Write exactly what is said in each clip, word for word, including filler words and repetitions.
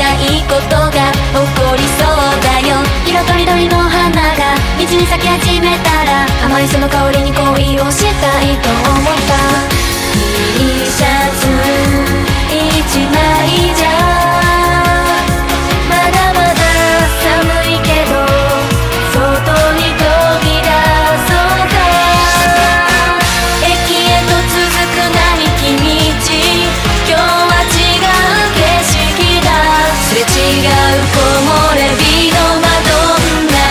たいことが起こりそうだよ。色とりどりの花が道に咲き始めたら、甘いその香りに恋をしたいと思った。 T シャツ一枚じゃまだまだ寒いけど、外に飛び出そうか。駅へと続く並木道、今日は違う景色だ。すれ違う木漏れ日のマドンナ、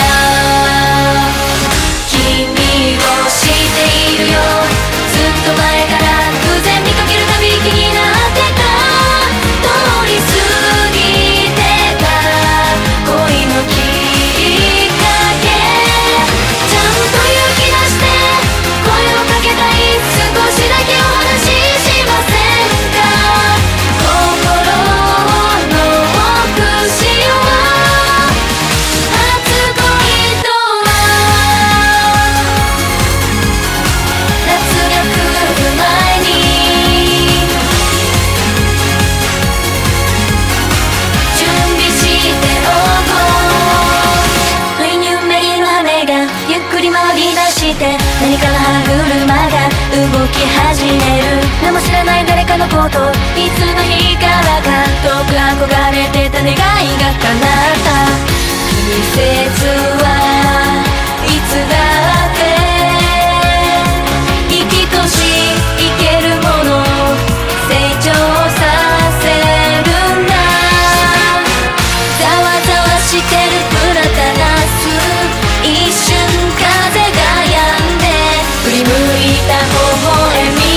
君を知っているよ。ずっと前から偶然見かけるたび気になってた。通り過ぎてた恋のきっかけ、ちゃんと勇気出して声をかけたい。少しだけお話ししませんか。心の奥しは初恋とは夏が来る前に準備しておこう。不意に運命の雨がゆっくり回り出して、何かの歯車が動き始める。名も知らない誰かのこと、いつの日からか遠く憧れてた願いが叶った。季節はいつだって生きとし生けるもの、成長させるんだ。ざわざわしてるプラタナス、一瞬風が止んで振り向いた微笑み